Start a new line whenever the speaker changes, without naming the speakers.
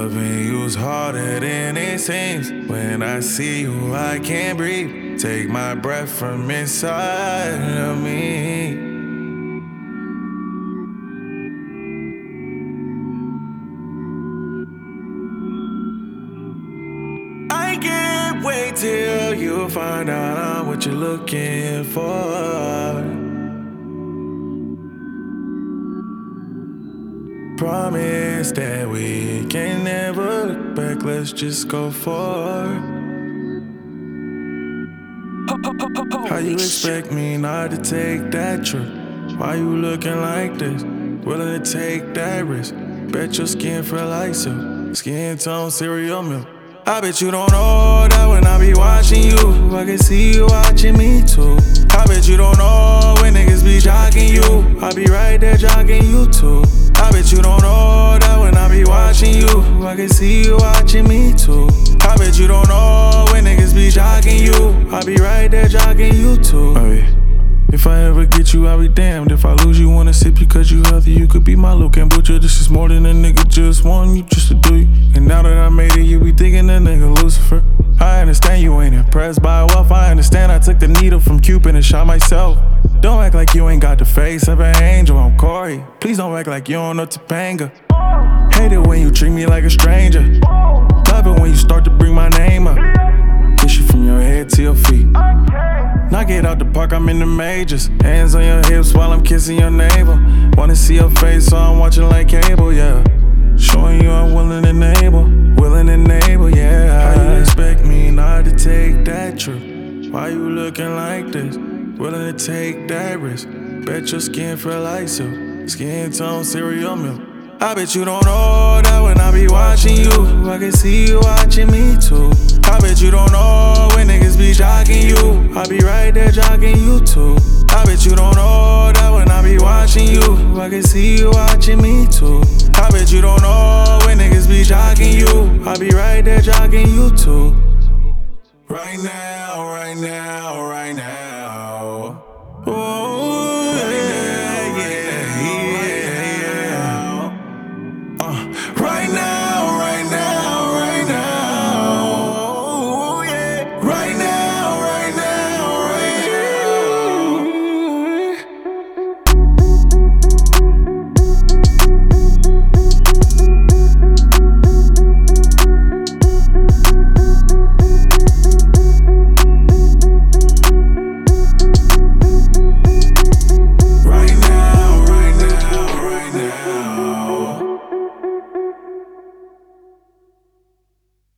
Loving you's harder than it seems. When I see you, I can't breathe. Take my breath from inside of me. I can't wait till you find out I'm what you're looking for. Promise that we can never look back, let's just go forward. How you expect me not to take that trip? Why you looking like this? Willing to take that risk? Bet your skin feel like silk, skin tone cereal milk. I bet you don't know that when I be watching you, I can see you watching me too. I bet you don't know when niggas be jocking you, I be right there jocking you too. I bet you don't know that when I be watching you, I can see you watching me too. I bet you don't know when niggas be jocking you, I be right there jocking you too. Hey. If I ever get you, I'll be damned. If I lose you, wanna sip you cause you healthy. You could be my little kombucha. This is more than a nigga just want you just to do you. And now that I made it, you be thinking that nigga Lucifer. I understand you ain't impressed by wealth. I understand I took the needle from Cupid and shot myself. Don't act like you ain't got the face of an angel. I'm Corey. Please don't act like you don't know Topanga. Hate it when you treat me like a stranger. Love it when you start to bring my name up. Kiss you from your head to your feet. Knock it out the park, I'm in the majors. Hands on your hips while I'm kissing your navel. Wanna see your face, so I'm watching like cable, yeah. Showing you I'm willing and able, yeah. How you expect me not to take that trip? Why you looking like this? Willing to take that risk? Bet your skin feel like silk, skin tone cereal milk. I bet you don't know that when I be watching you, I can see you watching me too. I bet you don't know when niggas be jocking you, I be right there jocking you too. I bet you don't know that when I be watching you, I can see you watching me too. I bet you don't know when niggas be jocking you, I be right there jocking you too. Right now, right now,